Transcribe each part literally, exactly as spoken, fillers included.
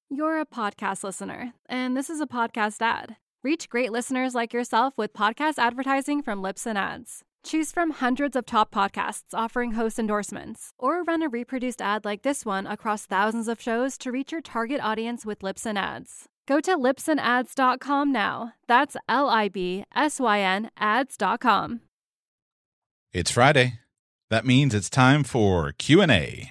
You're a podcast listener, and this is a podcast ad. Reach great listeners like yourself with podcast advertising from Libsyn Ads. Choose from hundreds of top podcasts offering host endorsements, or run a reproduced ad like this one across thousands of shows to reach your target audience with Libsyn Ads. Go to libsyn ads dot com now. That's L I B S Y N ads dot com. It's Friday. That means it's time for Q and A.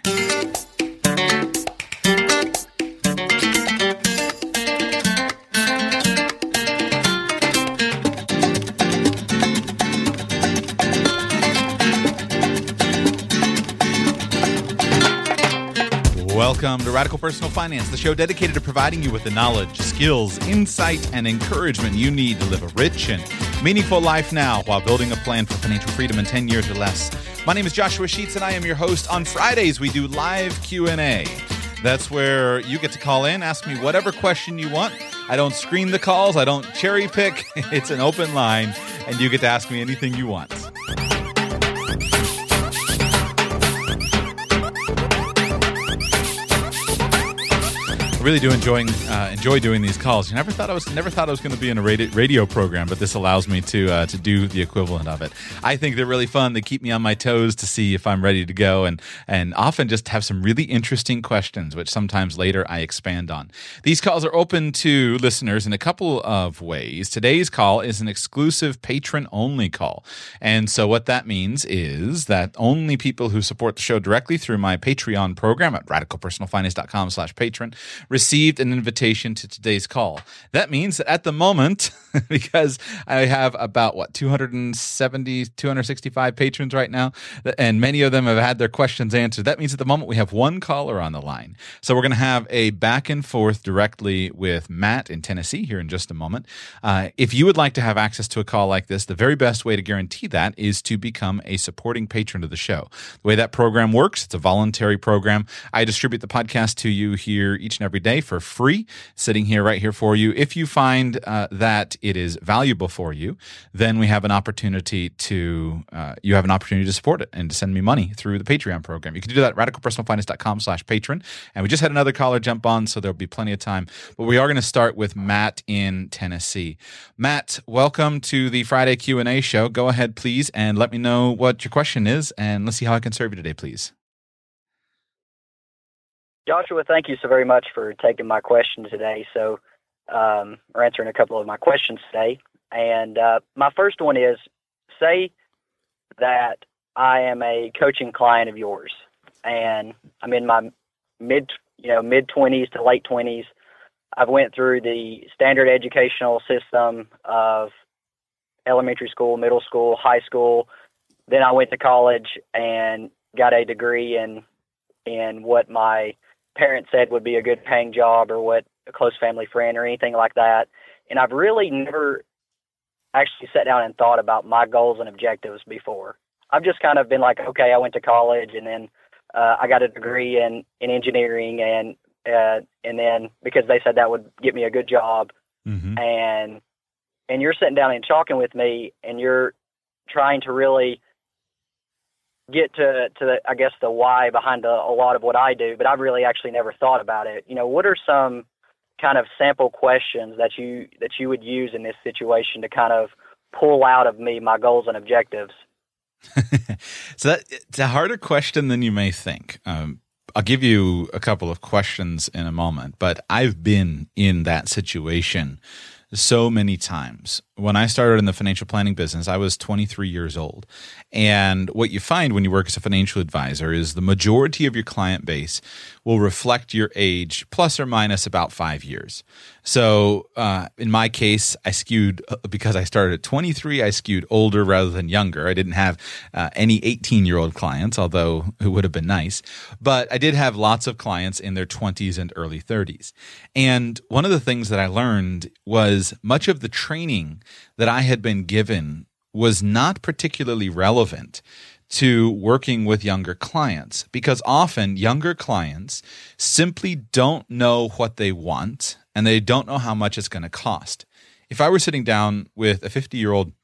Welcome to Radical Personal Finance, the show dedicated to providing you with the knowledge, skills, insight, and encouragement you need to live a rich and meaningful life now while building a plan for financial freedom in ten years or less. My name is Joshua Sheets, and I am your host. On Fridays, we do live Q and A. That's where you get to call in, ask me whatever question you want. I don't screen the calls. I don't cherry pick. It's an open line, and you get to ask me anything you want. Really do enjoying uh, enjoy doing these calls. You never thought I was never thought I was going to be in a radio, radio program, but this allows me to uh, to do the equivalent of it. I think they're really fun. They keep me on my toes to see if I'm ready to go, and and often just have some really interesting questions, which sometimes later I expand on. These calls are open to listeners in a couple of ways. Today's call is an exclusive patron-only call, and so what that means is that only people who support the show directly through my Patreon program at radical personal finance dot com slash patron received an invitation to today's call. That means that at the moment, because I have about, what, two hundred seventy, two hundred sixty-five patrons right now, and many of them have had their questions answered. That means at the moment we have one caller on the line. So we're going to have a back and forth directly with Matt in Tennessee here in just a moment. Uh, if you would like to have access to a call like this, the very best way to guarantee that is to become a supporting patron of the show. The way that program works, it's a voluntary program. I distribute the podcast to you here each and every day for free, sitting here right here for you. If you find uh, that it is valuable for you, then we have an opportunity to uh, you have an opportunity to support it and to send me money through the Patreon program. You can do that at radical personal finance dot com slash patron. And we just had another caller jump on, so there'll be plenty of time. But we are going to start with Matt in Tennessee. Matt, welcome to the Friday Q and A show. Go ahead, please, and let me know what your question is, and let's see how I can serve you today, please. Joshua, thank you so very much for taking my question today. So, um, or answering a couple of my questions today. And uh, my first one is, say that I am a coaching client of yours, and I'm in my mid, you know, mid twenties to late twenties. I've went through the standard educational system of elementary school, middle school, high school. Then I went to college and got a degree in in what my parents said would be a good paying job, or what a close family friend or anything like that. And I've really never actually sat down and thought about my goals and objectives before. I've just kind of been like, okay, I went to college, and then uh, I got a degree in, in engineering, and uh, and then because they said that would get me a good job, mm-hmm. and and you're sitting down and talking with me, and you're trying to really get to, to the, I guess, the why behind a, a lot of what I do, but I've really actually never thought about it. You know, what are some kind of sample questions that you that you would use in this situation to kind of pull out of me my goals and objectives? So that, it's a harder question than you may think. Um, I'll give you a couple of questions in a moment, but I've been in that situation so many times. When I started in the financial planning business, I was twenty-three years old. And what you find when you work as a financial advisor is the majority of your client base will reflect your age plus or minus about five years. So uh, in my case, I skewed, because I started at twenty-three, I skewed older rather than younger. I didn't have uh, any eighteen-year-old clients, although it would have been nice. But I did have lots of clients in their twenties and early thirties. And one of the things that I learned was much of the training that I had been given was not particularly relevant to working with younger clients, because often younger clients simply don't know what they want and they don't know how much it's going to cost. If I were sitting down with a fifty-year-old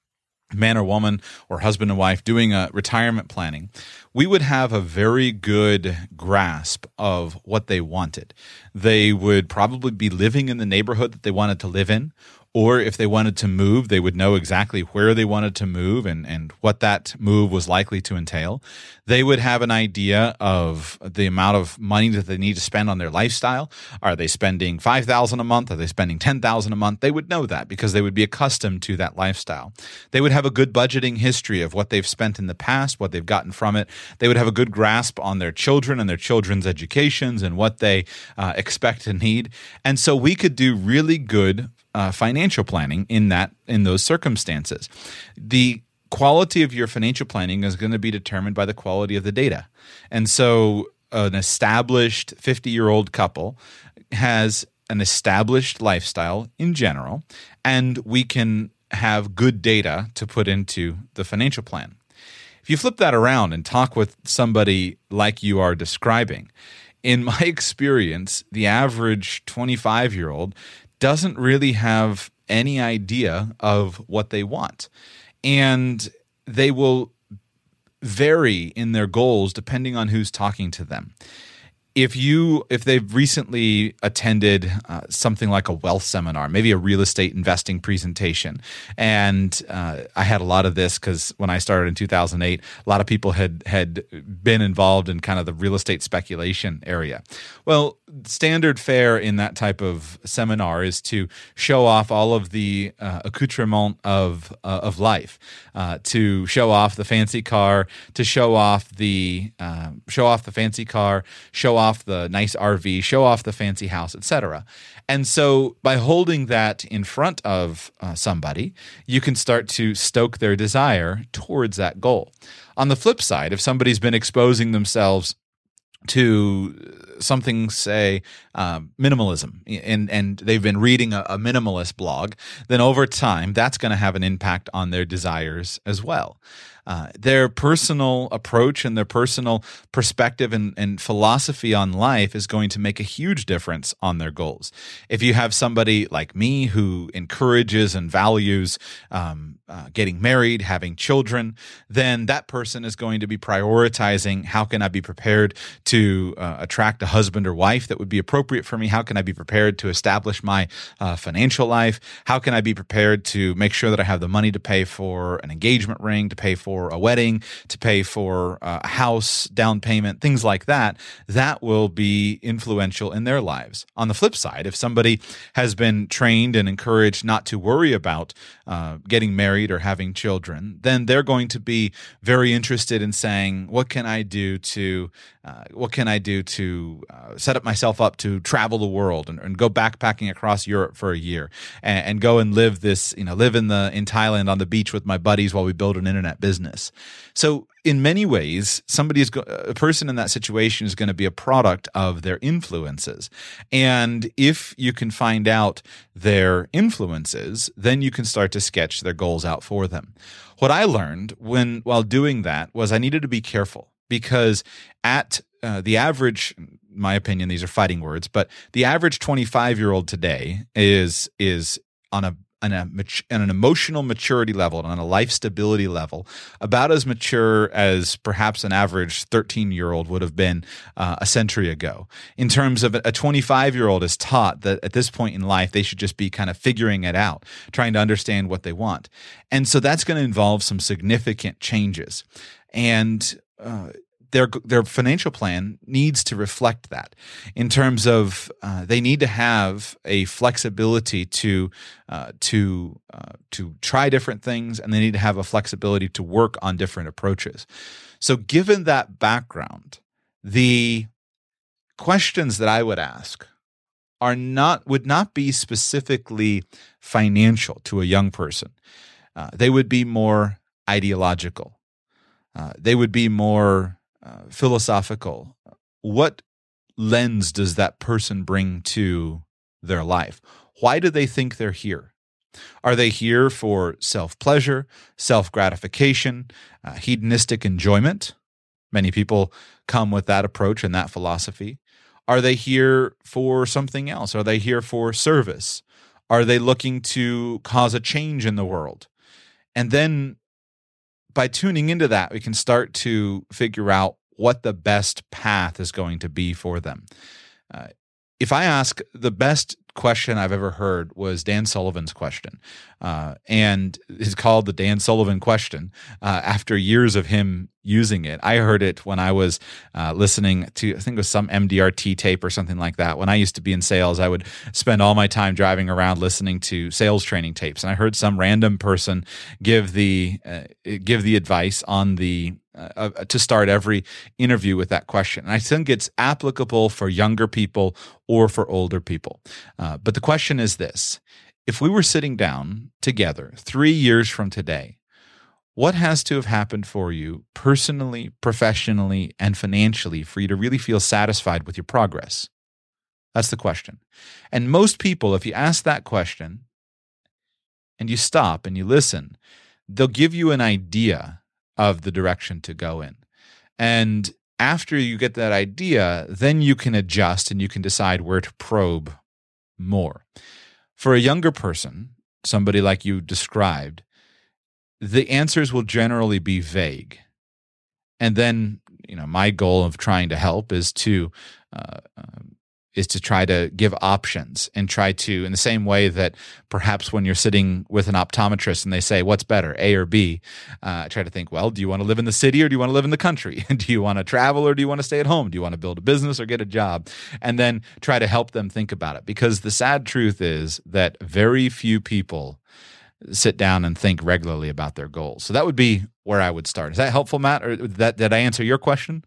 man or woman or husband and wife doing a retirement planning, we would have a very good grasp of what they wanted. They would probably be living in the neighborhood that they wanted to live in, or if they wanted to move, they would know exactly where they wanted to move and, and what that move was likely to entail. They would have an idea of the amount of money that they need to spend on their lifestyle. Are they spending five thousand dollars a month? Are they spending ten thousand dollars a month? They would know that because they would be accustomed to that lifestyle. They would have a good budgeting history of what they've spent in the past, what they've gotten from it. They would have a good grasp on their children and their children's educations and what they uh, expect to need. And so we could do really good Uh, financial planning in that in those circumstances. The quality of your financial planning is going to be determined by the quality of the data. And so an established fifty-year-old couple has an established lifestyle in general, and we can have good data to put into the financial plan. If you flip that around and talk with somebody like you are describing, in my experience, the average twenty-five-year-old doesn't really have any idea of what they want. And they will vary in their goals depending on who's talking to them. If you if they've recently attended uh, something like a wealth seminar, maybe a real estate investing presentation, and uh, I had a lot of this because when I started in two thousand eight, a lot of people had had been involved in kind of the real estate speculation area. Well, standard fare in that type of seminar is to show off all of the uh, accoutrement of uh, of life, uh, to show off the fancy car, to show off the uh, show off the fancy car, show off the nice R V, show off the fancy house, et cetera. And so by holding that in front of uh, somebody, you can start to stoke their desire towards that goal. On the flip side, if somebody's been exposing themselves to something, say, um, minimalism, and, and they've been reading a, a minimalist blog, then over time, that's going to have an impact on their desires as well. Uh, their personal approach and their personal perspective and, and philosophy on life is going to make a huge difference on their goals. If you have somebody like me who encourages and values um, uh, getting married, having children, then that person is going to be prioritizing how can I be prepared to uh, attract a husband or wife that would be appropriate for me? How can I be prepared to establish my uh, financial life? How can I be prepared to make sure that I have the money to pay for an engagement ring, to pay for a wedding, to pay for a house, down payment, things like that? That will be influential in their lives. On the flip side, if somebody has been trained and encouraged not to worry about uh, getting married or having children, then they're going to be very interested in saying, what can I do to uh, what can I do to uh, set up myself up to travel the world and, and go backpacking across Europe for a year and, and go and live this, you know, live in the in Thailand on the beach with my buddies while we build an internet business. So in many ways, somebody is go- a person in that situation is going to be a product of their influences. And if you can find out their influences, then you can start to sketch their goals out for them. What I learned when while doing that was I needed to be careful, because at uh, the average, in my opinion, these are fighting words, but the average twenty-five-year-old today is is on a on a on an emotional maturity level and on a life stability level about as mature as perhaps an average thirteen-year-old would have been uh, a century ago. In terms of a twenty-five-year-old is taught that at this point in life, they should just be kind of figuring it out, trying to understand what they want. And so that's going to involve some significant changes. And uh, Their their financial plan needs to reflect that in terms of uh, they need to have a flexibility to uh, to uh, to try different things, and they need to have a flexibility to work on different approaches. So, given that background, the questions that I would ask are not would not be specifically financial to a young person. Uh, they would be more ideological. Uh, they would be more Uh, philosophical. What lens does that person bring to their life? Why do they think they're here? Are they here for self-pleasure, self-gratification, uh, hedonistic enjoyment? Many people come with that approach and that philosophy. Are they here for something else? Are they here for service? Are they looking to cause a change in the world? And then by tuning into that, we can start to figure out what the best path is going to be for them. Uh, if I ask, the best question I've ever heard was Dan Sullivan's question, uh, and it's called the Dan Sullivan question. Uh, after years of him using it, I heard it when I was uh, listening to, I think it was some M D R T tape or something like that. When I used to be in sales, I would spend all my time driving around listening to sales training tapes, and I heard some random person give the uh, give the advice on the Uh, uh, to start every interview with that question. And I think it's applicable for younger people or for older people. Uh, but the question is this: if we were sitting down together three years from today, what has to have happened for you personally, professionally, and financially for you to really feel satisfied with your progress? That's the question. And most people, if you ask that question and you stop and you listen, they'll give you an idea of the direction to go in. And after you get that idea, then you can adjust and you can decide where to probe more. For a younger person, somebody like you described, the answers will generally be vague. And then, you know, my goal of trying to help is to uh, um, is to try to give options and try to, in the same way that perhaps when you're sitting with an optometrist and they say, what's better, A or B? Uh, try to think, well, do you want to live in the city or do you want to live in the country? Do you want to travel or do you want to stay at home? Do you want to build a business or get a job? And then try to help them think about it. Because the sad truth is that very few people sit down and think regularly about their goals. So that would be where I would start. Is that helpful, Matt? Or did, that, did I answer your question?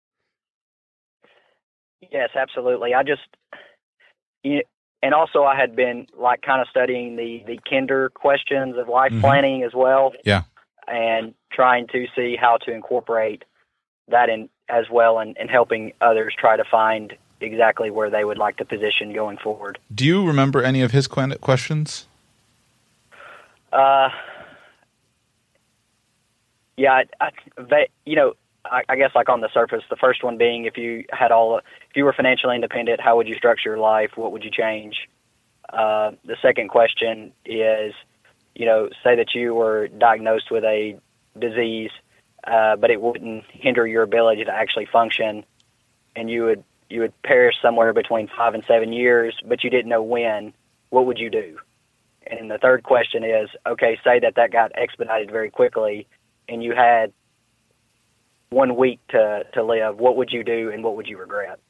Yes, absolutely. I just, you know, and also I had been like kind of studying the, the Kinder questions of life mm-hmm. planning as well. Yeah. And trying to see how to incorporate that in as well and, and helping others try to find exactly where they would like to position going forward. Do you remember any of his questions? Uh, yeah, I, I, they, you know, I, I guess like on the surface, the first one being if you had all, if you were financially independent, how would you structure your life? What would you change? Uh, the second question is, you know, say that you were diagnosed with a disease, uh, but it wouldn't hinder your ability to actually function, and you would you would perish somewhere between five and seven years, but you didn't know when. What would you do? And the third question is, okay, say that that got expedited very quickly, and you had one week to, to live. What would you do, and what would you regret?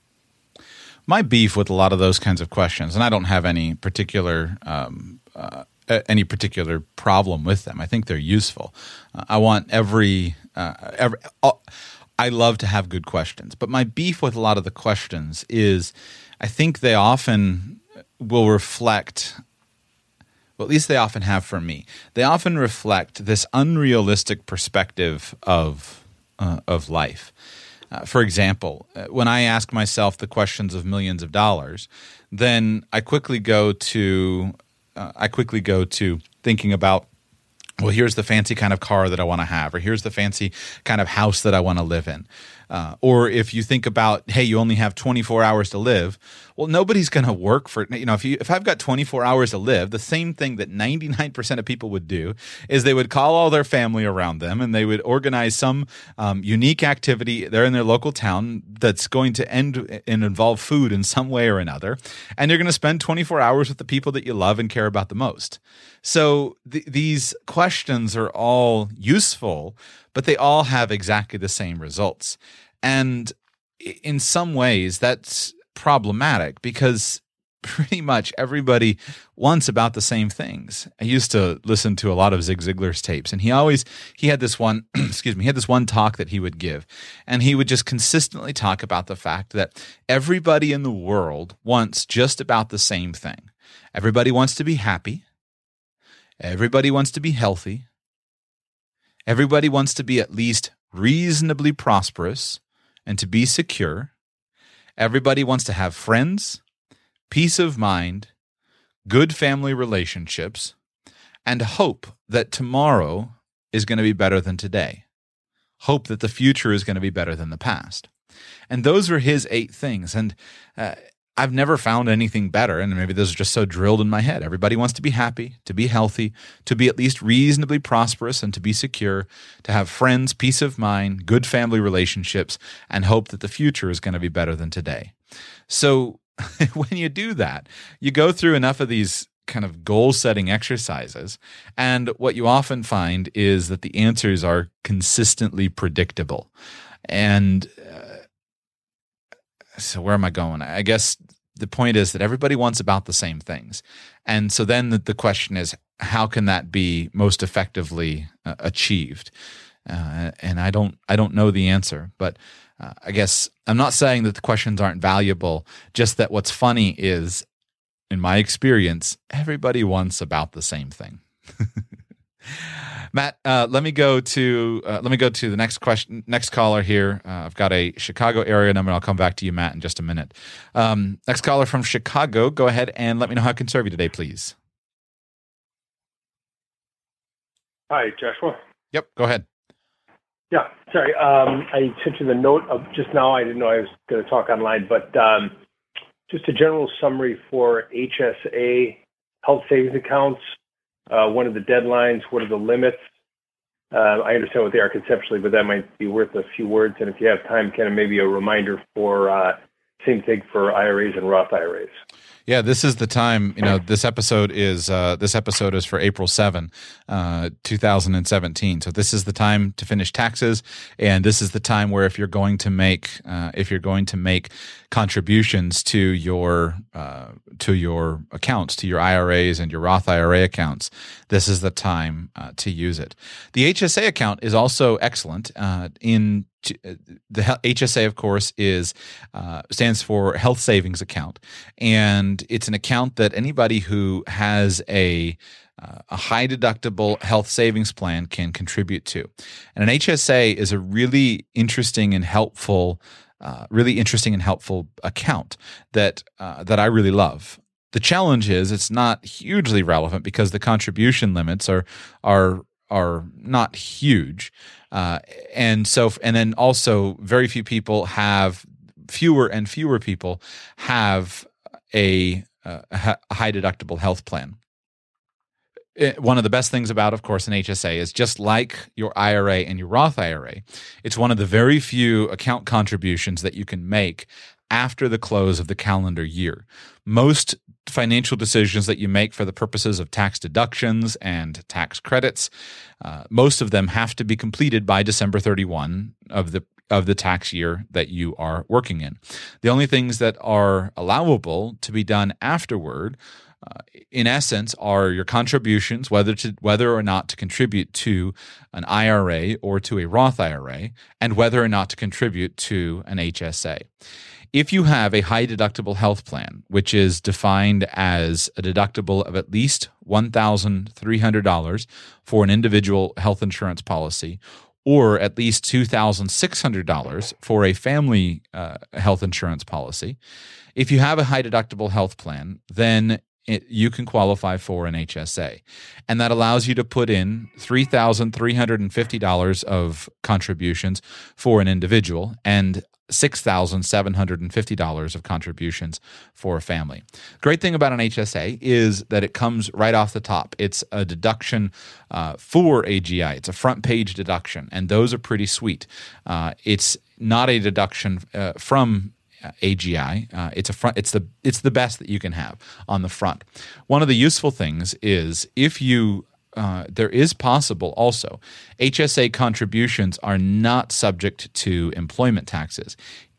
My beef with a lot of those kinds of questions, and I don't have any particular um, uh, any particular problem with them. I think they're useful. Uh, I want every uh, every. Uh, I love to have good questions, but my beef with a lot of the questions is, I think they often will reflect. Well, at least they often have for me. They often reflect this unrealistic perspective of uh, of life. Uh, for example, when I ask myself the questions of millions of dollars, then I quickly go to uh, I quickly go to thinking about, well, here's the fancy kind of car that I want to have, or here's the fancy kind of house that I want to live in. Uh, or if you think about, hey, you only have twenty-four hours to live, well, nobody's going to work for, you know, if you if I've got twenty-four hours to live, the same thing that ninety-nine percent of people would do is they would call all their family around them and they would organize some um, unique activity there in their local town that's going to end and involve food in some way or another. And you're going to spend twenty-four hours with the people that you love and care about the most. So th- these questions are all useful, but they all have exactly the same results. And in some ways, that's problematic because pretty much everybody wants about the same things. I used to listen to a lot of Zig Ziglar's tapes, and he always he had this one excuse me, he had this one talk that he would give, and he would just consistently talk about the fact that everybody in the world wants just about the same thing. Everybody wants to be happy. Everybody wants to be healthy. Everybody wants to be at least reasonably prosperous and to be secure. Everybody wants to have friends, peace of mind, good family relationships, and hope that tomorrow is going to be better than today. Hope that the future is going to be better than the past. And those were his eight things. And uh, I've never found anything better, and maybe this is just so drilled in my head. Everybody wants to be happy, to be healthy, to be at least reasonably prosperous and to be secure, to have friends, peace of mind, good family relationships, and hope that the future is going to be better than today. So when you do that, you go through enough of these kind of goal-setting exercises, and what you often find is that the answers are consistently predictable. And uh, so where am I going? I guess the point is that everybody wants about the same things. And so then the, the question is, how can that be most effectively uh, achieved? Uh, and I don't I don't know the answer, but uh, I guess I'm not saying that the questions aren't valuable, just that what's funny is, in my experience, everybody wants about the same thing. Matt, uh, let me go to uh, let me go to the next question. Next caller here. Uh, I've got a Chicago area number. I'll come back to you, Matt, in just a minute. Um, next caller from Chicago. Go ahead and let me know how I can serve you today, please. Hi, Joshua. Yep. Go ahead. Yeah. Sorry. Um, I sent you the note of just now. I didn't know I was going to talk online, but um, just a general summary for H S A health savings accounts. Uh, what are the deadlines? What are the limits? Uh, I understand what they are conceptually, but that might be worth a few words. And if you have time, kind of maybe a reminder for uh, same thing for I R As and Roth I R As. Yeah, this is the time. You know, this episode is uh, this episode is for April seventh, uh, two thousand seventeen. So this is the time to finish taxes, and this is the time where if you're going to make uh, if you're going to make contributions to your uh, to your accounts, to your I R As and your Roth I R A accounts, this is the time uh, to use it. The H S A account is also excellent. Uh, in the H S A, of course, is uh, stands for Health Savings Account, and it's an account that anybody who has a uh, a high deductible health savings plan can contribute to. And an H S A is a really interesting and helpful, uh, really interesting and helpful account that uh, that I really love. The challenge is it's not hugely relevant because the contribution limits are are are not huge. Uh, and so, and then also very few people have, fewer and fewer people have a, uh, a high deductible health plan. It, one of the best things about, of course, an H S A is just like your I R A and your Roth I R A, it's one of the very few account contributions that you can make after the close of the calendar year. Most financial decisions that you make for the purposes of tax deductions and tax credits, uh, most of them have to be completed by December thirty-first of the of the tax year that you are working in. The only things that are allowable to be done afterward, uh, in essence, are your contributions, whether to whether or not to contribute to an I R A or to a Roth I R A, and whether or not to contribute to an H S A. If you have a high deductible health plan, which is defined as a deductible of at least one thousand three hundred dollars for an individual health insurance policy, or at least two thousand six hundred dollars for a family uh, health insurance policy, if you have a high deductible health plan, then it, you can qualify for an H S A. And that allows you to put in three thousand three hundred fifty dollars of contributions for an individual and six thousand seven hundred fifty dollars of contributions for a family. Great thing about an H S A is that it comes right off the top. It's a deduction uh, for A G I. It's a front page deduction, and those are pretty sweet. Uh, it's not a deduction uh, from A G I. Uh, it's a front. It's the it's the best that you can have on the front. One of the useful things is if you Uh, there is possible also, H S A contributions are not subject to employment taxes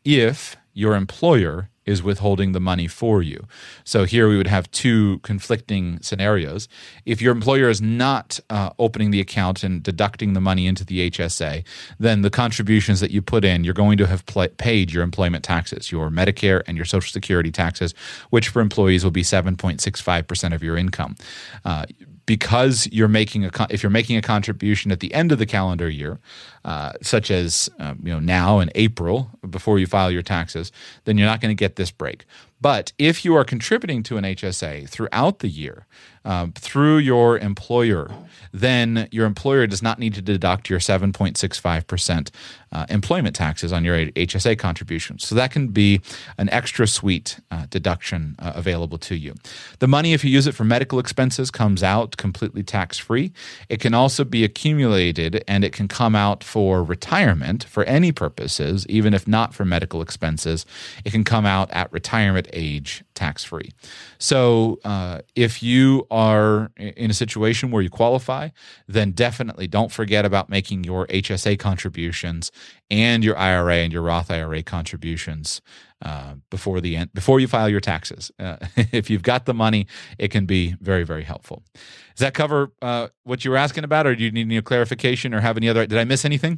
if your employer is withholding the money for you. So here we would have two conflicting scenarios. If your employer is not uh, opening the account and deducting the money into the H S A, then the contributions that you put in, you're going to have pl- paid your employment taxes, your Medicare and your Social Security taxes, which for employees will be seven point six five percent of your income. Uh, Because you're making a if you're making a contribution at the end of the calendar year, uh, such as um, you know now in April before you file your taxes, then you're not going to get this break. But if you are contributing to an H S A throughout the year, um, through your employer, then your employer does not need to deduct your seven point six five percent uh, employment taxes on your H S A contributions. So that can be an extra sweet uh, deduction uh, available to you. The money, if you use it for medical expenses, comes out completely tax-free. It can also be accumulated, and it can come out for retirement for any purposes, even if not for medical expenses. It can come out at retirement age tax-free. So uh, if you are in a situation where you qualify, then definitely don't forget about making your H S A contributions and your I R A and your Roth I R A contributions uh, before the end, before you file your taxes. Uh, if you've got the money, it can be very, very helpful. Does that cover uh, what you were asking about, or do you need any clarification or have any other? Did I miss anything?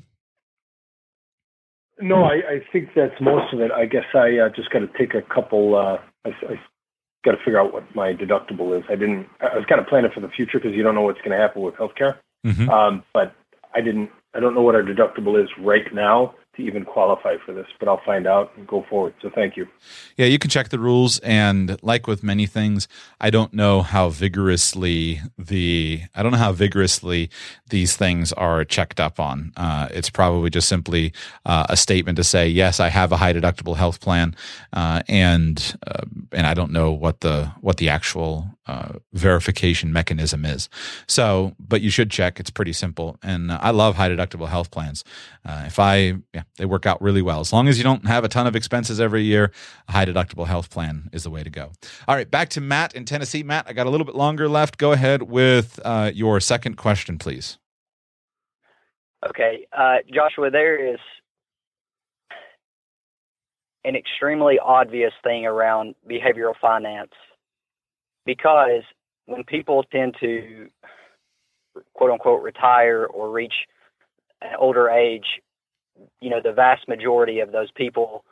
No, I, I think that's most of it. I guess I uh, just got to take a couple. Uh, I, I got to figure out what my deductible is. I didn't. I was kind of planning for the future because you don't know what's going to happen with healthcare. Mm-hmm. Um, but I didn't. I don't know what our deductible is right now to even qualify for this, but I'll find out and go forward. So thank you. Yeah, you can check the rules, and like with many things, I don't know how vigorously the I don't know how vigorously these things are checked up on. Uh, it's probably just simply uh, a statement to say, yes, I have a high deductible health plan, uh, and uh, and I don't know what the what the actual uh, verification mechanism is. So, but you should check. It's pretty simple, and uh, I love high deductible health plans. Uh, if I yeah, they work out really well. As long as you don't have a ton of expenses every year, a high deductible health plan is the way to go. All right, back to Matt in Tennessee. Matt, I got a little bit longer left. Go ahead with uh, your second question, please. Okay, uh, Joshua, there is an extremely obvious thing around behavioral finance, because when people tend to, quote unquote, retire or reach an older age, you know, the vast majority of those people,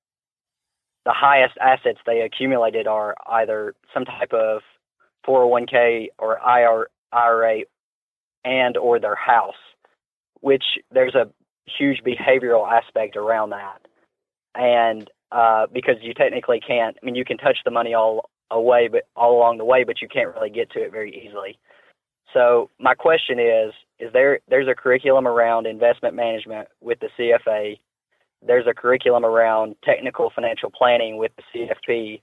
the highest assets they accumulated are either some type of four oh one k or I R A and or their house, which there's a huge behavioral aspect around that. And uh, because you technically can't, I mean, you can touch the money all away, but all along the way, but you can't really get to it very easily. So my question is, is there, there's a curriculum around investment management with the C F A. There's a curriculum around technical financial planning with the C F P.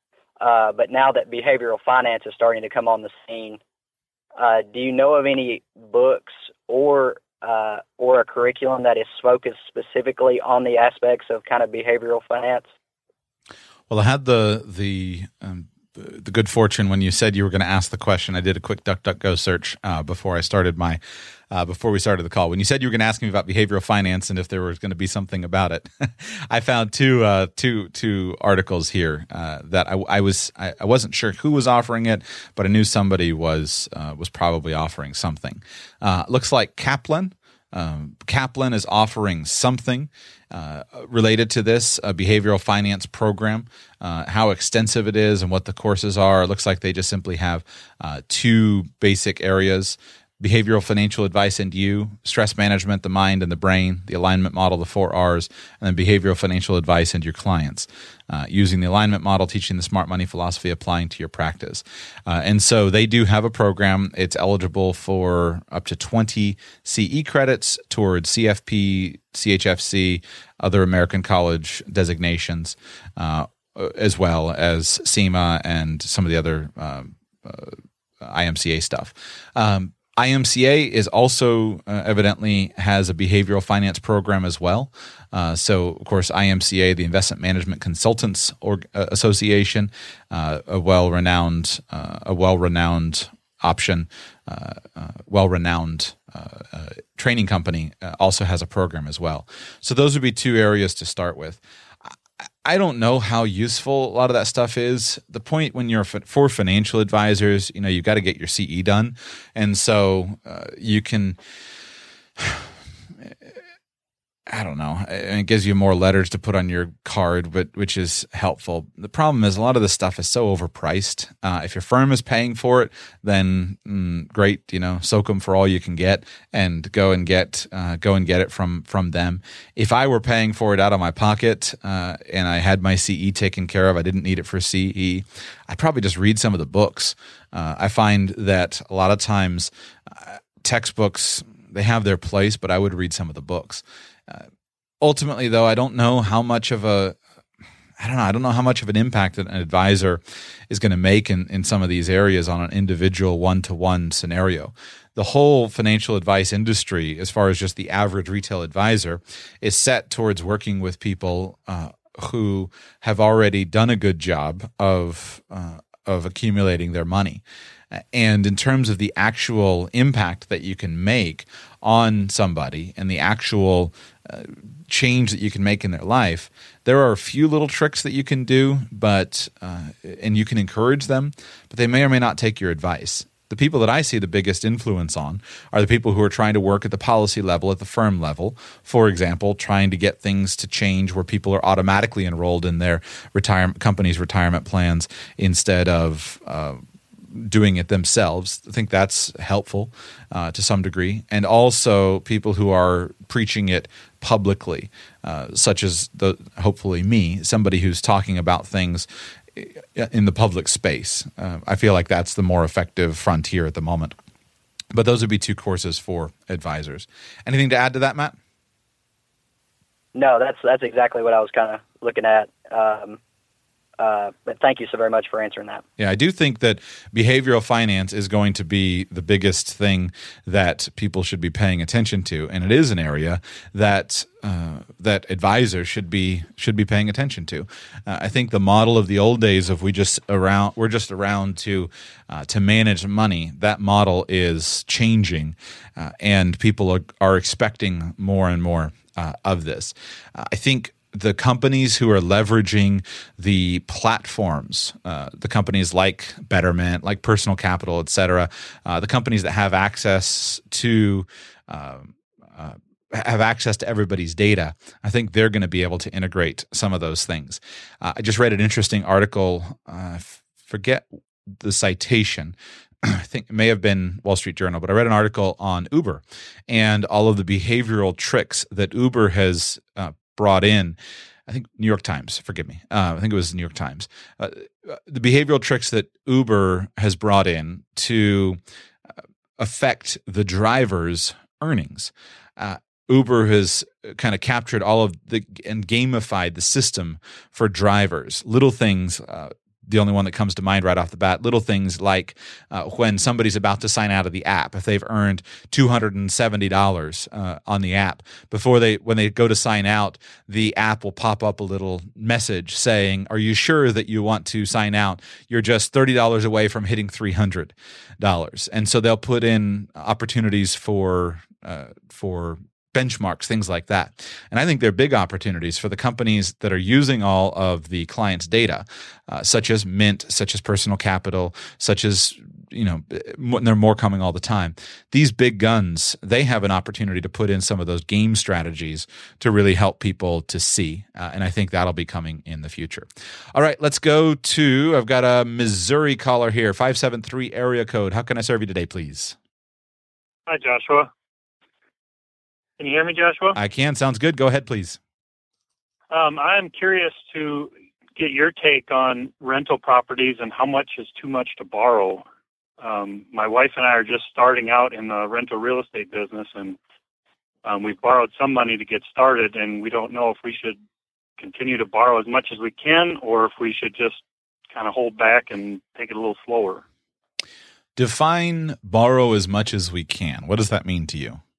Uh, but now that behavioral finance is starting to come on the scene, uh, do you know of any books or uh, or a curriculum that is focused specifically on the aspects of kind of behavioral finance? Well, I had the the um, the, the good fortune when you said you were going to ask the question. I did a quick DuckDuckGo search uh, before I started my uh, before we started the call. When you said you were going to ask me about behavioral finance and if there was going to be something about it, I found two uh, two two articles here uh, that I, I was I, I wasn't sure who was offering it, but I knew somebody was uh, was probably offering something. Uh, looks like Kaplan. Um, Kaplan is offering something uh, related to this a behavioral finance program. Uh, how extensive it is and what the courses are. It looks like they just simply have uh, two basic areas: behavioral financial advice and you, stress management, the mind and the brain, the alignment model, the four R's, and then behavioral financial advice and your clients. Uh, using the alignment model, teaching the smart money philosophy, applying to your practice. Uh, and so they do have a program. It's eligible for up to twenty C E credits towards C F P, C H F C, other American College designations, uh, as well as SEMA and some of the other um, uh, I M C A stuff. Um, I M C A is also uh, evidently has a behavioral finance program as well. Uh, so, of course, I M C A, the Investment Management Consultants or, uh, Association, uh, a well-renowned, uh, a well-renowned option, uh, uh, well-renowned uh, uh, training company, uh, also has a program as well. So, those would be two areas to start with. I don't know how useful a lot of that stuff is. The point when you're for financial advisors, you know, you've got to get your C E done. And so uh, you can, I don't know. It gives you more letters to put on your card, but which is helpful. The problem is a lot of this stuff is so overpriced. Uh, if your firm is paying for it, then mm, great. You know, soak them for all you can get, and go and get uh, go and get it from from them. If I were paying for it out of my pocket uh, and I had my C E taken care of, I didn't need it for C E, I'd probably just read some of the books. Uh, I find that a lot of times uh, textbooks, they have their place, but I would read some of the books. Uh, ultimately, though, I don't know how much of a, I don't know, I don't know how much of an impact that an advisor is going to make in, in some of these areas on an individual one-to-one scenario. The whole financial advice industry, as far as just the average retail advisor, is set towards working with people uh, who have already done a good job of uh, of accumulating their money. And in terms of the actual impact that you can make on somebody and the actual uh, change that you can make in their life, there are a few little tricks that you can do, but uh, and you can encourage them, but they may or may not take your advice. The people that I see the biggest influence on are the people who are trying to work at the policy level, at the firm level. For example, trying to get things to change where people are automatically enrolled in their retirement company's retirement plans instead of uh, doing it themselves. I think that's helpful uh, to some degree. And also people who are preaching it publicly, uh, such as the hopefully me, somebody who's talking about things in the public space. Uh, I feel like that's the more effective frontier at the moment. But those would be two courses for advisors. Anything to add to that, Matt? No, that's that's exactly what I was kind of looking at. Um, Uh, but thank you so very much for answering that. Yeah, I do think that behavioral finance is going to be the biggest thing that people should be paying attention to, and it is an area that uh, that advisors should be should be paying attention to. Uh, I think the model of the old days of we just around we're just around to uh, to manage money. That model is changing, uh, and people are, are expecting more and more uh, of this. Uh, I think. The companies who are leveraging the platforms, uh, the companies like Betterment, like Personal Capital, et cetera, uh, the companies that have access to uh, uh, have access to everybody's data, I think they're going to be able to integrate some of those things. Uh, I just read an interesting article. Uh, f- forget the citation. I think it may have been Wall Street Journal, but I read an article on Uber and all of the behavioral tricks that Uber has uh, brought in. I think New York Times, forgive me. Uh, I think it was New York Times. Uh, the behavioral tricks that Uber has brought in to uh, affect the driver's earnings. Uh, Uber has kind of captured all of the and gamified the system for drivers. Little things. Uh, The only one that comes to mind right off the bat, little things like uh, when somebody's about to sign out of the app, if they've earned two hundred seventy dollars uh, on the app, before they when they go to sign out, the app will pop up a little message saying, "Are you sure that you want to sign out? You're just thirty dollars away from hitting three hundred dollars." And so they'll put in opportunities for uh, for benchmarks, things like that. And I think they're big opportunities for the companies that are using all of the client's data, uh, such as Mint, such as Personal Capital, such as, you know, there are more coming all the time. These big guns, they have an opportunity to put in some of those game strategies to really help people to see. Uh, and I think that'll be coming in the future. All right, let's go to, I've got a Missouri caller here, five seven three area code. How can I serve you today, please? Hi, Joshua. Can you hear me, Joshua? I can. Sounds good. Go ahead, please. Um, I'm curious to get your take on rental properties and how much is too much to borrow. Um, my wife and I are just starting out in the rental real estate business, and um, we've borrowed some money to get started, and we don't know if we should continue to borrow as much as we can or if we should just kind of hold back and take it a little slower. Define borrow as much as we can. What does that mean to you?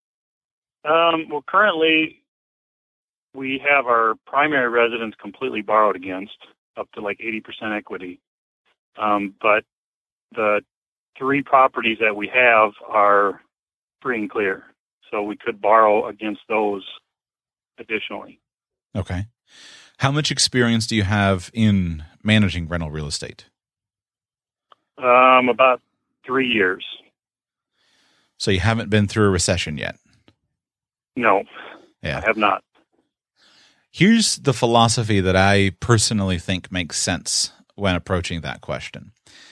Um, well, currently, we have our primary residence completely borrowed against, up to like eighty percent equity. Um, but the three properties that we have are free and clear. So we could borrow against those additionally. Okay. How much experience do you have in managing rental real estate? Um, about three years. So you haven't been through a recession yet? No. Yeah. I have not. Here's the philosophy that I personally think makes sense when approaching that question.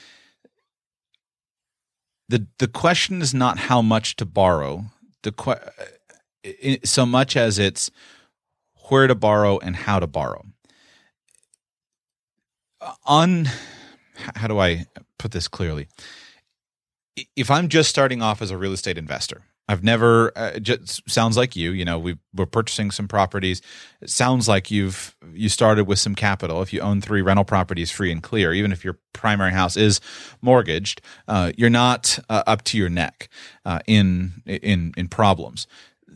The the question is not how much to borrow, the que- so much as it's where to borrow and how to borrow. On how do I put this clearly? If I'm just starting off as a real estate investor, I've never, uh, just sounds like you, you know, we we're purchasing some properties. It sounds like you've, you started with some capital. If you own three rental properties free and clear, even if your primary house is mortgaged, uh, you're not uh, up to your neck uh, in, in, in problems.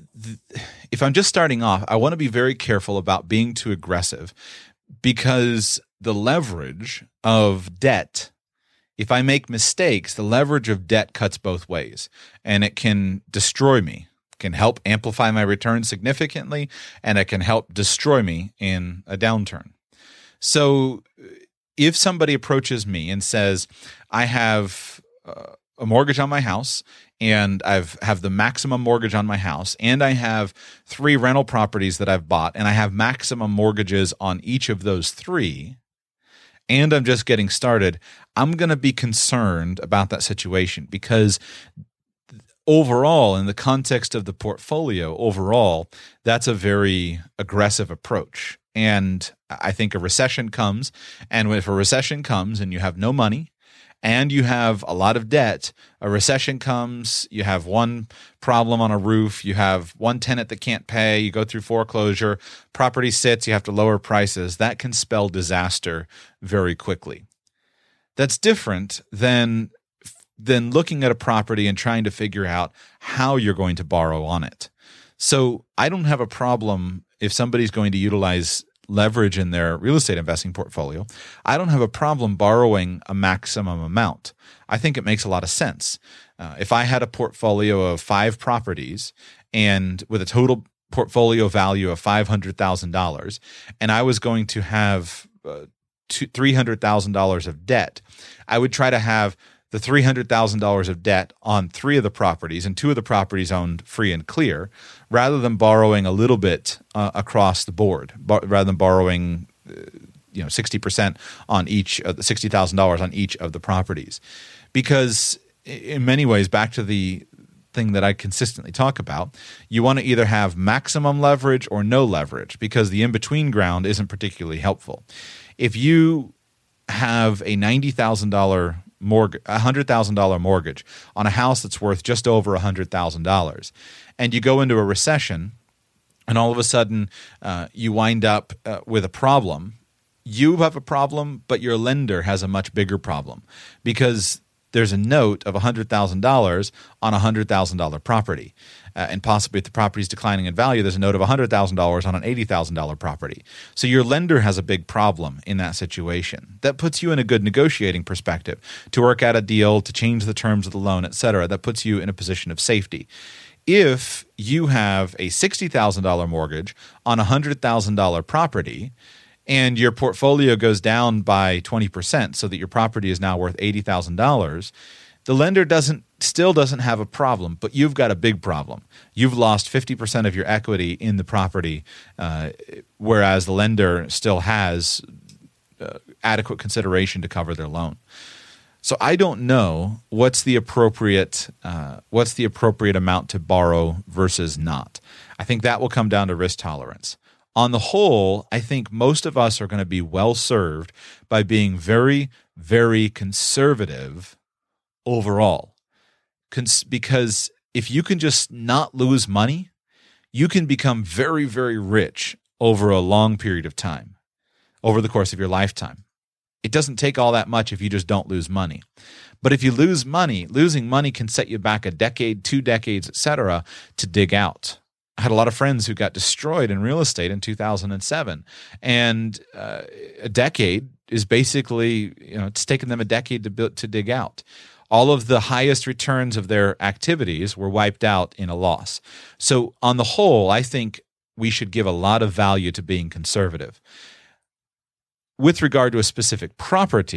If I'm just starting off, I want to be very careful about being too aggressive, because the leverage of debt, if I make mistakes, the leverage of debt cuts both ways, and it can destroy me, can help amplify my return significantly, and it can help destroy me in a downturn. So if somebody approaches me and says, I have uh, a mortgage on my house, and I've have the maximum mortgage on my house, and I have three rental properties that I've bought, and I have maximum mortgages on each of those three, and I'm just getting started, I'm going to be concerned about that situation, because overall, in the context of the portfolio, overall, that's a very aggressive approach. And I think a recession comes, and if a recession comes and you have no money and you have a lot of debt, a recession comes, you have one problem on a roof, you have one tenant that can't pay, you go through foreclosure, property sits, you have to lower prices, that can spell disaster very quickly. That's different than, than looking at a property and trying to figure out how you're going to borrow on it. So I don't have a problem if somebody's going to utilize leverage in their real estate investing portfolio. I don't have a problem borrowing a maximum amount. I think it makes a lot of sense. Uh, if I had a portfolio of five properties and with a total portfolio value of five hundred thousand dollars, and I was going to have uh, three hundred thousand dollars of debt, I would try to have the three hundred thousand dollars of debt on three of the properties, and two of the properties owned free and clear, rather than borrowing a little bit uh, across the board, bar- rather than borrowing uh, you know, sixty percent on each of the sixty thousand dollars on each of the properties. Because in many ways, back to the thing that I consistently talk about, you want to either have maximum leverage or no leverage, because the in-between ground isn't particularly helpful. If you have a ninety thousand dollars mortgage, a one hundred thousand dollars mortgage on a house that's worth just over one hundred thousand dollars, and you go into a recession, and all of a sudden uh, you wind up uh, with a problem, you have a problem, but your lender has a much bigger problem, because there's a note of one hundred thousand dollars on a one hundred thousand dollars property. Uh, and possibly if the property is declining in value, there's a note of one hundred thousand dollars on an eighty thousand dollars property. So your lender has a big problem in that situation. That puts you in a good negotiating perspective to work out a deal, to change the terms of the loan, et cetera. That puts you in a position of safety. If you have a sixty thousand dollars mortgage on a one hundred thousand dollars property, and your portfolio goes down by twenty percent so that your property is now worth eighty thousand dollars, the lender doesn't still doesn't have a problem, but you've got a big problem. You've lost fifty percent of your equity in the property, uh, whereas the lender still has uh, adequate consideration to cover their loan. So I don't know what's the appropriate uh, what's the appropriate amount to borrow versus not. I think that will come down to risk tolerance. On the whole, I think most of us are going to be well served by being very, very conservative overall. Cons- because if you can just not lose money, you can become very, very rich over a long period of time, over the course of your lifetime. It doesn't take all that much if you just don't lose money. But if you lose money, losing money can set you back a decade, two decades, et cetera, to dig out. I had a lot of friends who got destroyed in real estate in two thousand seven, and uh, a decade is basically, you know, it's taken them a decade to build, to dig out. All of the highest returns of their activities were wiped out in a loss. So on the whole, I think we should give a lot of value to being conservative. With regard to a specific property,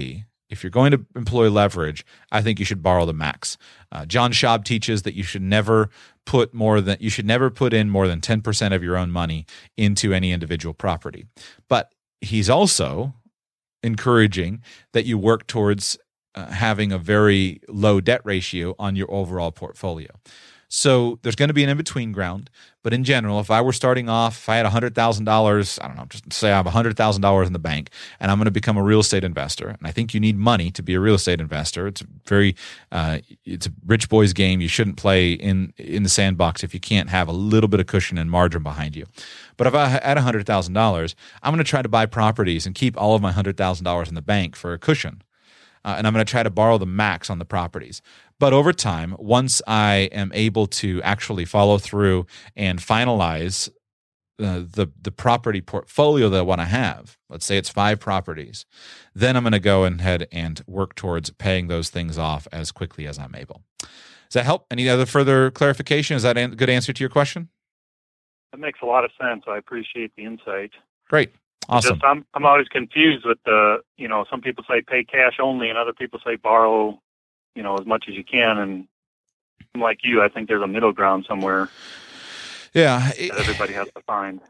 if you're going to employ leverage, I think you should borrow the max. Uh, John Schaub teaches that you should never put more than you should never put in more than ten percent of your own money into any individual property. But he's also encouraging that you work towards uh, having a very low debt ratio on your overall portfolio. So there's going to be an in-between ground. But in general, if I were starting off, if I had one hundred thousand dollars, I don't know, just say I have one hundred thousand dollars in the bank and I'm going to become a real estate investor, and I think you need money to be a real estate investor. It's a very, uh, it's a rich boy's game. You shouldn't play in, in the sandbox if you can't have a little bit of cushion and margin behind you. But if I had one hundred thousand dollars, I'm going to try to buy properties and keep all of my one hundred thousand dollars in the bank for a cushion. Uh, and I'm going to try to borrow the max on the properties. But over time, once I am able to actually follow through and finalize uh, the the property portfolio that I want to have, let's say it's five properties, then I'm going to go ahead and work towards paying those things off as quickly as I'm able. Does that help? Any other further clarification? Is that a good answer to your question? That makes a lot of sense. I appreciate the insight. Great. Awesome. Just, I'm I'm always confused with the, you know, some people say pay cash only and other people say borrow, you know, as much as you can. And like you, I think there's a middle ground somewhere. Yeah. That everybody has to find.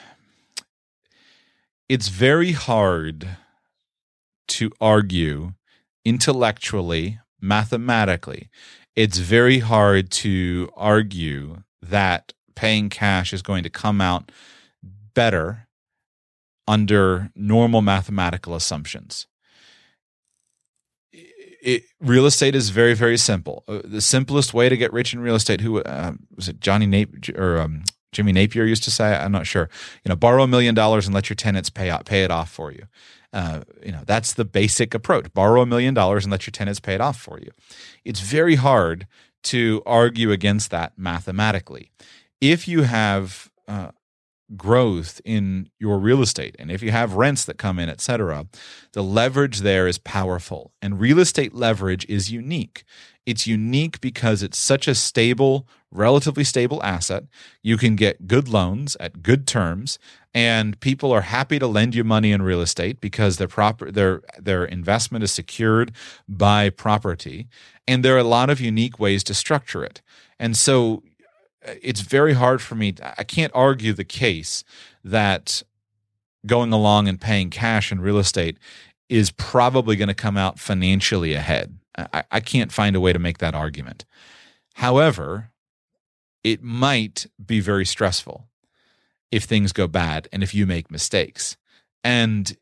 It's very hard to argue intellectually, mathematically. It's very hard to argue that paying cash is going to come out better under normal mathematical assumptions. It, real estate is very, very simple. Uh, the simplest way to get rich in real estate, who uh, was it Johnny Napier or um, Jimmy Napier used to say, I'm not sure, you know, borrow a million dollars and let your tenants pay out, pay it off for you. Uh, you know, that's the basic approach. Borrow a million dollars and let your tenants pay it off for you. It's very hard to argue against that mathematically. If you have uh, growth in your real estate, and if you have rents that come in, et cetera, the leverage there is powerful. And real estate leverage is unique. It's unique because it's such a stable, relatively stable asset. You can get good loans at good terms, and people are happy to lend you money in real estate because their proper their their investment is secured by property. And there are a lot of unique ways to structure it. And so it's very hard for me. I can't argue the case that going along and paying cash in real estate is probably going to come out financially ahead. I, I can't find a way to make that argument. However, it might be very stressful if things go bad and if you make mistakes. And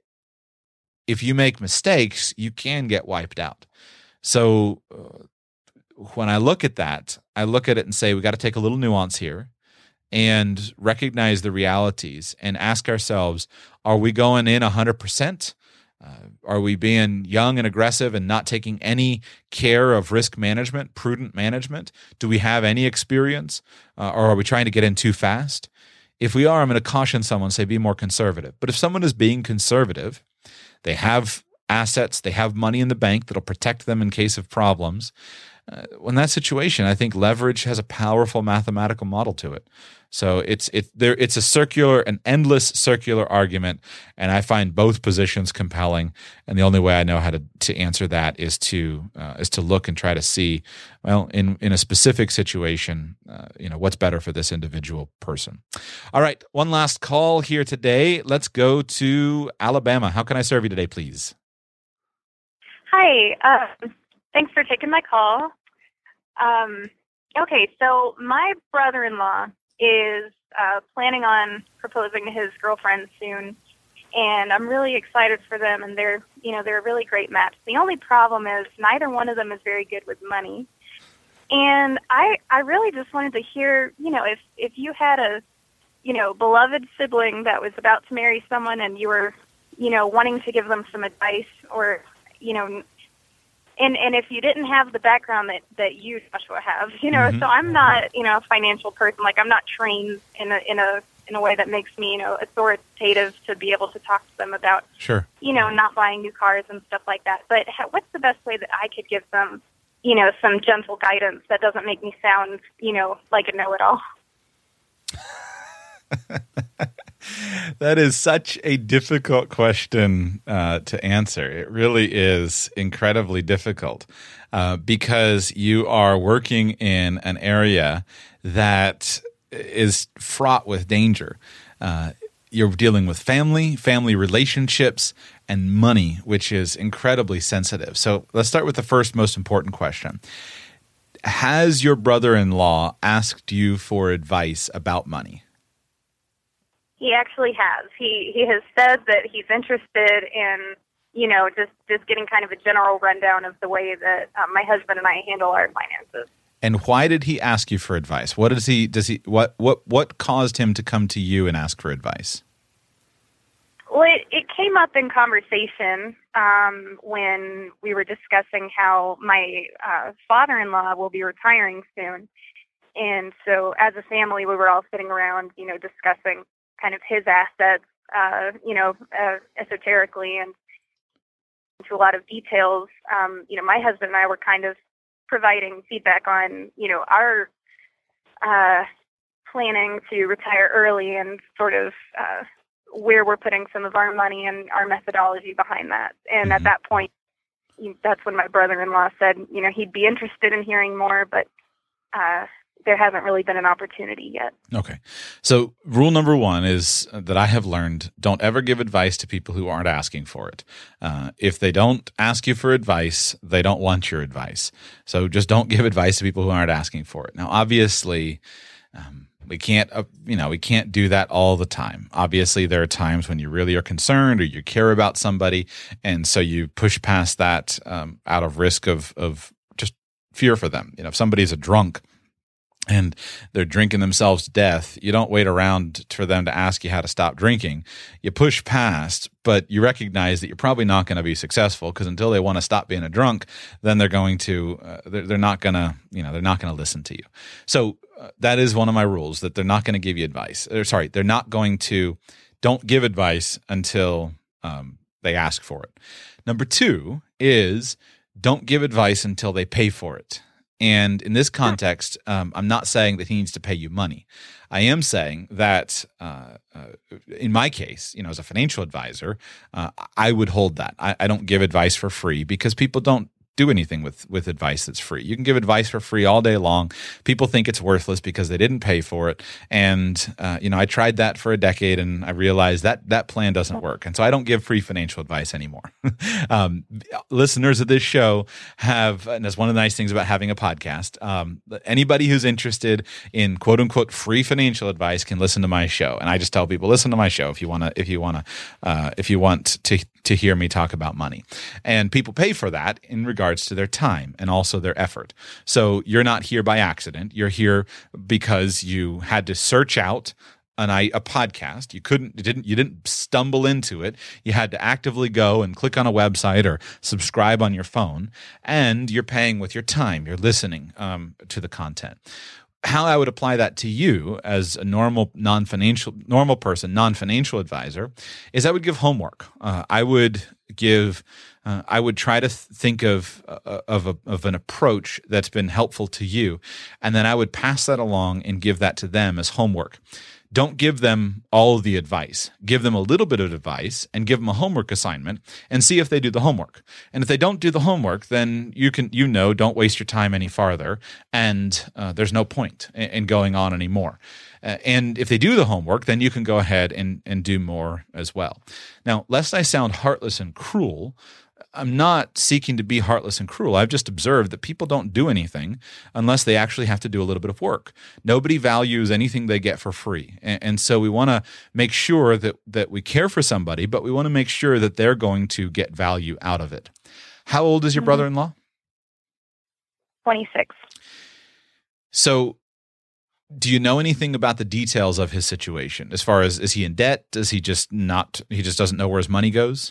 if you make mistakes, you can get wiped out. So uh, when I look at that, I look at it and say, we got to take a little nuance here and recognize the realities and ask ourselves, are we going in one hundred percent? Uh, are we being young and aggressive and not taking any care of risk management, prudent management? Do we have any experience? Uh, or are we trying to get in too fast? If we are, I'm going to caution someone, say be more conservative. But if someone is being conservative, they have assets, they have money in the bank that'll protect them in case of problems. Uh, in that situation, I think leverage has a powerful mathematical model to it. So it's it there. It's a circular, an endless circular argument, and I find both positions compelling. And the only way I know how to, to answer that is to uh, is to look and try to see, well, in in a specific situation, uh, you know, what's better for this individual person. All right, one last call here today. Let's go to Alabama. How can I serve you today, please? Hi. Uh, thanks for taking my call. Um, okay, so my brother-in-law is uh, planning on proposing to his girlfriend soon, and I'm really excited for them. And they're, you know, they're a really great match. The only problem is neither one of them is very good with money. And I, I really just wanted to hear, you know, if if you had a, you know, beloved sibling that was about to marry someone, and you were, you know, wanting to give them some advice, or, you know. And and if you didn't have the background that, that you, Joshua, have, you know, mm-hmm. so I'm not, you know, a financial person. Like, I'm not trained in a in a in a way that makes me, you know, authoritative to be able to talk to them about, sure, you know, not buying new cars and stuff like that. But ha- what's the best way that I could give them, you know, some gentle guidance that doesn't make me sound, you know, like a know-it-all? That is such a difficult question uh, to answer. It really is incredibly difficult uh, because you are working in an area that is fraught with danger. Uh, you're dealing with family, family relationships, and money, which is incredibly sensitive. So let's start with the first most important question. Has your brother-in-law asked you for advice about money? He actually has. He he has said that he's interested in, you know, just, just getting kind of a general rundown of the way that um, my husband and I handle our finances. And why did he ask you for advice? What does he does he what what what caused him to come to you and ask for advice? Well, it, it came up in conversation um, when we were discussing how my uh, father-in-law will be retiring soon. And so as a family, we were all sitting around, you know, discussing kind of his assets, uh, you know, uh, esoterically and into a lot of details. Um, you know, my husband and I were kind of providing feedback on, you know, our uh, planning to retire early and sort of uh, where we're putting some of our money and our methodology behind that. And mm-hmm. at that point, that's when my brother-in-law said, you know, he'd be interested in hearing more, but uh, there hasn't really been an opportunity yet. Okay. So rule number one is that I have learned, don't ever give advice to people who aren't asking for it. Uh, if they don't ask you for advice, they don't want your advice. So just don't give advice to people who aren't asking for it. Now, obviously, um, we can't, uh, you know, we can't do that all the time. Obviously, there are times when you really are concerned or you care about somebody, and so you push past that um, out of risk of of just fear for them. You know, if somebody's a drunk and they're drinking themselves to death, you don't wait around for them to ask you how to stop drinking. You push past, but you recognize that you're probably not going to be successful because until they want to stop being a drunk, then they're going to, uh, they're, they're not going to, you know, they're not going to listen to you. So uh, that is one of my rules, that they're not going to give you advice. Or, sorry, they're not going to, don't give advice until um, they ask for it. Number two is don't give advice until they pay for it. And in this context, um, I'm not saying that he needs to pay you money. I am saying that uh, uh, in my case, you know, as a financial advisor, uh, I would hold that. I, I don't give advice for free because people don't do anything with, with advice that's free. You can give advice for free all day long. People think it's worthless because they didn't pay for it. And, uh, you know, I tried that for a decade and I realized that that plan doesn't work. And so I don't give free financial advice anymore. um, listeners of this show have, and that's one of the nice things about having a podcast, um, anybody who's interested in quote unquote free financial advice can listen to my show. And I just tell people, listen to my show if you want to, if you want to, uh, if you want to, to hear me talk about money. And people pay for that in regards to their time and also their effort. So you're not here by accident. You're here because you had to search out an, a podcast. You couldn't, you didn't, you didn't stumble into it. You had to actively go and click on a website or subscribe on your phone, and you're paying with your time. You're listening um, to the content. How I would apply that to you as a normal non-financial, normal person, non-financial advisor, is I would give homework. Uh, I would give, uh, I would try to th- think of uh, of a, of an approach that's been helpful to you, and then I would pass that along and give that to them as homework. Don't give them all of the advice. Give them a little bit of advice and give them a homework assignment and see if they do the homework. And if they don't do the homework, then you can, you know, don't waste your time any farther, and uh, there's no point in, in going on anymore. Uh, and if they do the homework, then you can go ahead and, and do more as well. Now, lest I sound heartless and cruel, I'm not seeking to be heartless and cruel. I've just observed that people don't do anything unless they actually have to do a little bit of work. Nobody values anything they get for free. And, and so we want to make sure that, that we care for somebody, but we want to make sure that they're going to get value out of it. How old is your mm-hmm. brother-in-law? twenty-six. So do you know anything about the details of his situation? As far as, is he in debt? Does he just not, he just doesn't know where his money goes?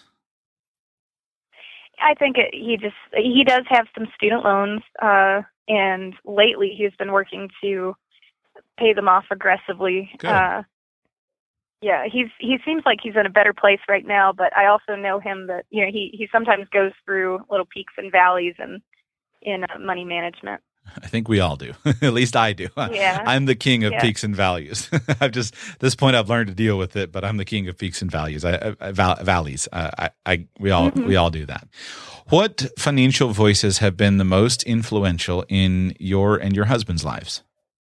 I think it, he just, he does have some student loans, uh, and lately he's been working to pay them off aggressively. Good. Uh, yeah, he's, he seems like he's in a better place right now, but I also know him that, you know, he, he sometimes goes through little peaks and valleys and in uh, money management. I think we all do. At least I do. Yeah. I'm the king of Yeah. peaks and values. I've just, at this point, I've learned to deal with it, but I'm the king of peaks and values. I, I, val- valleys. Uh, I, I, we all, Mm-hmm. we all do that. What financial voices have been the most influential in your and your husband's lives?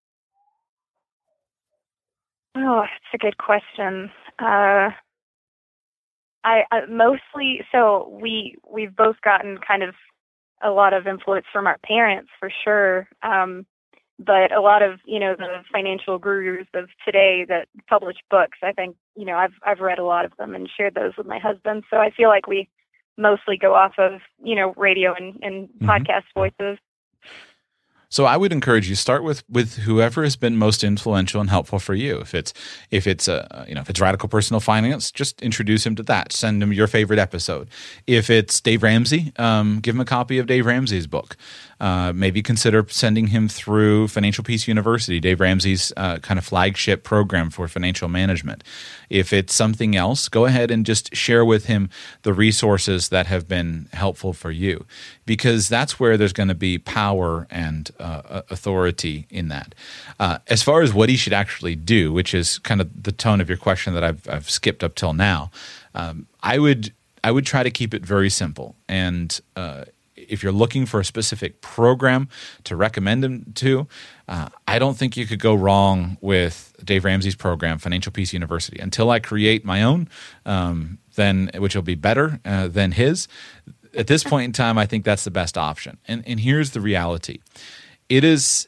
Oh, that's a good question. Uh, I, I mostly so we we've both gotten kind of a lot of influence from our parents for sure, um, but a lot of you know the financial gurus of today that publish books. I think you know I've I've read a lot of them and shared those with my husband. So I feel like we mostly go off of you know radio and, and Mm-hmm. podcast voices. So I would encourage you start with with whoever has been most influential and helpful for you. If it's if it's a you know if it's Radical Personal Finance, just introduce him to that. Send him your favorite episode. If it's Dave Ramsey, um, give him a copy of Dave Ramsey's book. Uh, maybe consider sending him through Financial Peace University, Dave Ramsey's uh, kind of flagship program for financial management. If it's something else, go ahead and just share with him the resources that have been helpful for you, because that's where there's going to be power and uh, authority in that. Uh, as far as what he should actually do, which is kind of the tone of your question that I've, I've skipped up till now, um, I would I would try to keep it very simple. And uh, if you're looking for a specific program to recommend him to, uh, I don't think you could go wrong with Dave Ramsey's program, Financial Peace University. Until I create my own, um, then which will be better uh, than his. At this point in time, I think that's the best option. And and here's the reality. It is,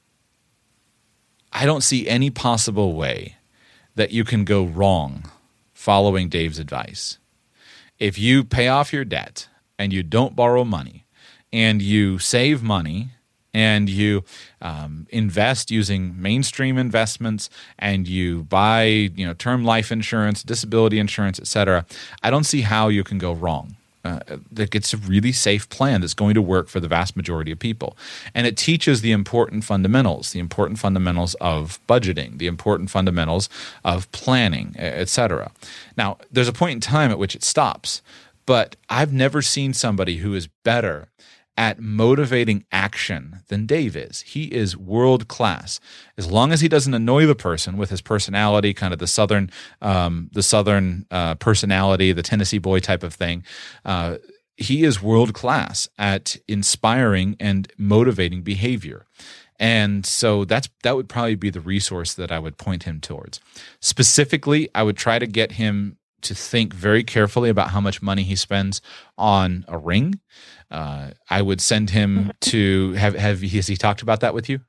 I don't see any possible way that you can go wrong following Dave's advice. If you pay off your debt and you don't borrow money and you save money and you um, invest using mainstream investments and you buy you know term life insurance, disability insurance, et cetera, I don't see how you can go wrong. Uh, it's a really safe plan that's going to work for the vast majority of people. And it teaches the important fundamentals, the important fundamentals of budgeting, the important fundamentals of planning, et cetera. Now, there's a point in time at which it stops, but I've never seen somebody who is better at motivating action than Dave is. He is world class. As long as he doesn't annoy the person with his personality, kind of the southern, um, the southern uh, personality, the Tennessee boy type of thing, uh, he is world class at inspiring and motivating behavior. And so that's that would probably be the resource that I would point him towards. Specifically, I would try to get him to think very carefully about how much money he spends on a ring. Uh, I would send him to have have has he talked about that with you?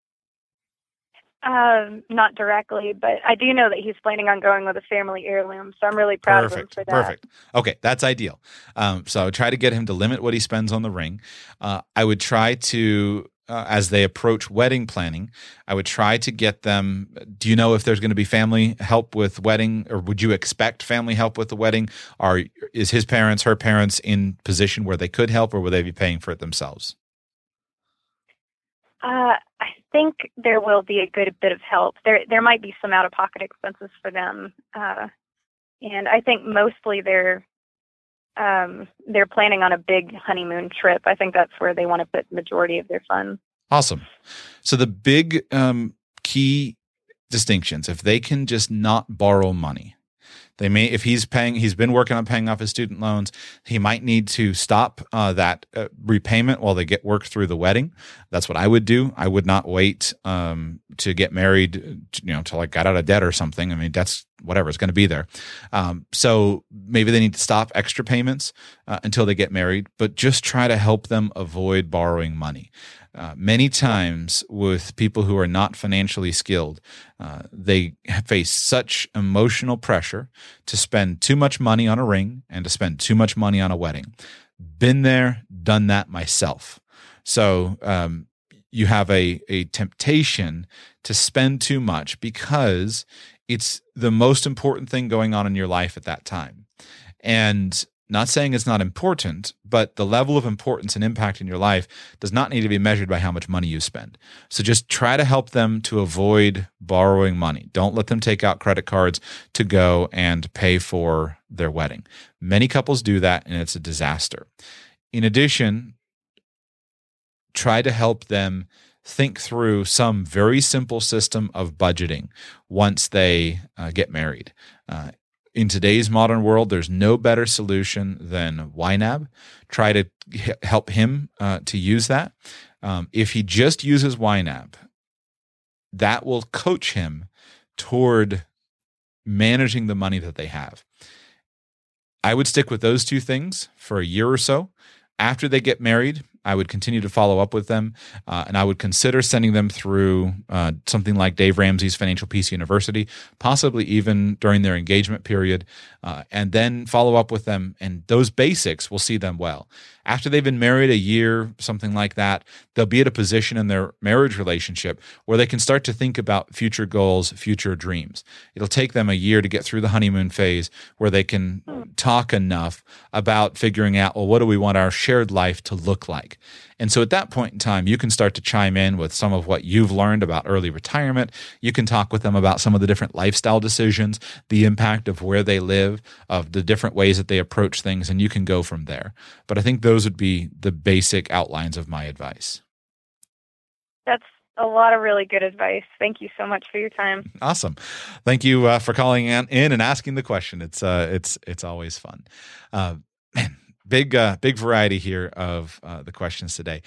Um, not directly, but I do know that he's planning on going with a family heirloom, so I'm really proud Perfect. of him for that. Perfect. Okay, that's ideal. Um, so I would try to get him to limit what he spends on the ring. Uh, I would try to, uh, as they approach wedding planning, I would try to get them. Do you know if there's going to be family help with wedding, or would you expect family help with the wedding? Or is his parents, her parents in position where they could help, or will they be paying for it themselves? Uh, I think there will be a good bit of help. There, there might be some out-of-pocket expenses for them, uh, and I think mostly they're um, they're planning on a big honeymoon trip. I think that's where they want to put the majority of their funds. Awesome. So the big um, key distinctions: if they can just not borrow money. They may, if he's paying, he's been working on paying off his student loans. He might need to stop uh, that uh, repayment while they get work through the wedding. That's what I would do. I would not wait um, to get married, you know, till I got out of debt or something. I mean, that's whatever, it's going to be there. Um, so maybe they need to stop extra payments uh, until they get married, but just try to help them avoid borrowing money. Uh, many times with people who are not financially skilled, uh, they face such emotional pressure to spend too much money on a ring and to spend too much money on a wedding. Been there, done that myself. So um, you have a, a temptation to spend too much because it's the most important thing going on in your life at that time. And not saying it's not important, but the level of importance and impact in your life does not need to be measured by how much money you spend. So just try to help them to avoid borrowing money. Don't let them take out credit cards to go and pay for their wedding. Many couples do that, and it's a disaster. In addition, try to help them think through some very simple system of budgeting once they uh, get married. Uh, in today's modern world, there's no better solution than Y NAB. Try to h- help him uh, to use that. Um, if he just uses Y NAB, that will coach him toward managing the money that they have. I would stick with those two things for a year or so. After they get married, I would continue to follow up with them, uh, and I would consider sending them through uh, something like Dave Ramsey's Financial Peace University, possibly even during their engagement period, uh, and then follow up with them, and those basics will see them well. After they've been married a year, something like that, they'll be at a position in their marriage relationship where they can start to think about future goals, future dreams. It'll take them a year to get through the honeymoon phase where they can talk enough about figuring out, well, what do we want our shared life to look like? And so at that point in time, you can start to chime in with some of what you've learned about early retirement. You can talk with them about some of the different lifestyle decisions, the impact of where they live, of the different ways that they approach things, and you can go from there. But I think those would be the basic outlines of my advice. That's a lot of really good advice. Thank you so much for your time. Awesome. Thank you uh, for calling in and asking the question. It's uh, it's it's always fun. Uh, man. Big, uh, big variety here of uh, the questions today.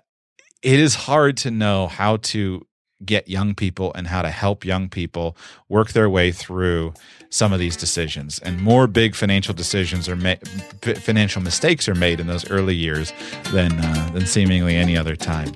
It is hard to know how to get young people and how to help young people work their way through some of these decisions. And more big financial decisions are made, financial mistakes are made in those early years than uh, than seemingly any other time.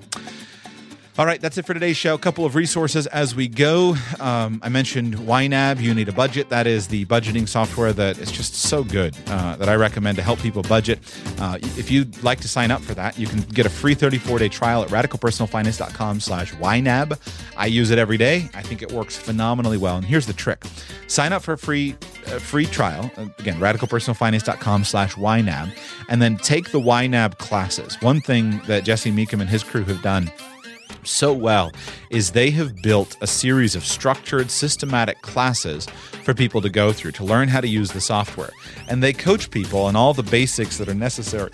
All right, that's it for today's show. A couple of resources as we go. Um, I mentioned Y NAB, You Need a Budget. That is the budgeting software that is just so good uh, that I recommend to help people budget. Uh, if you'd like to sign up for that, you can get a free thirty-four day trial at radicalpersonalfinance.com slash YNAB. I use it every day. I think it works phenomenally well. And here's the trick. Sign up for a free uh, free trial. Again, radicalpersonalfinance.com slash YNAB. And then take the Y NAB classes. One thing that Jesse Meekum and his crew have done so well is they have built a series of structured, systematic classes for people to go through to learn how to use the software. And they coach people on all the basics that are necessary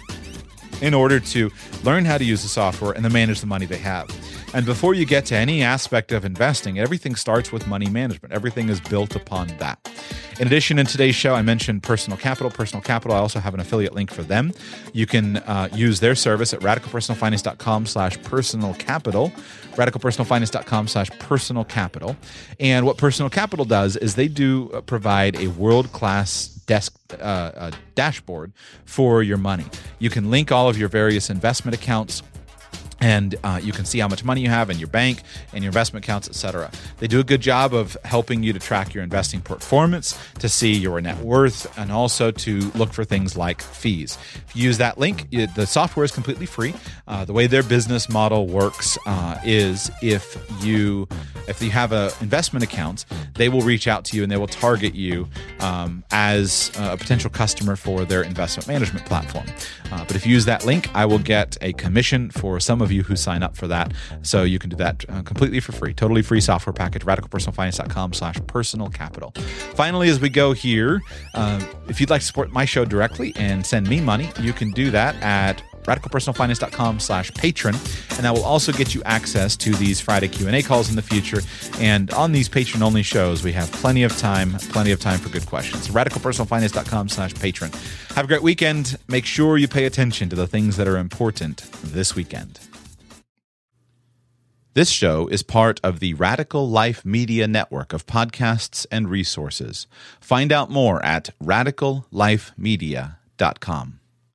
in order to learn how to use the software and to manage the money they have. And before you get to any aspect of investing, everything starts with money management. Everything is built upon that. In addition, in today's show, I mentioned Personal Capital. Personal Capital, I also have an affiliate link for them. You can uh, use their service at radicalpersonalfinance.com slash personal capital, radicalpersonalfinance.com slash personal capital. And what Personal Capital does is they do provide a world-class desk uh, uh, dashboard for your money. You can link all of your various investment accounts, and uh, you can see how much money you have in your bank and your investment accounts, et cetera. They do a good job of helping you to track your investing performance, to see your net worth, and also to look for things like fees. If you use that link, it, the software is completely free. Uh, the way their business model works uh, is if you if you have an investment account, they will reach out to you and they will target you um, as a potential customer for their investment management platform. Uh, but if you use that link, I will get a commission for some of you who sign up for that. So you can do that uh, completely for free. Totally free software package, radicalpersonalfinance.com slash personal capital. Finally, as we go here, uh, if you'd like to support my show directly and send me money, you can do that at radicalpersonalfinance.com slash patron. And that will also get you access to these Friday Q and A calls in the future. And on these patron-only shows, we have plenty of time, plenty of time for good questions. radicalpersonalfinance.com slash patron. Have a great weekend. Make sure you pay attention to the things that are important this weekend. This show is part of the Radical Life Media network of podcasts and resources. Find out more at radical life media dot com.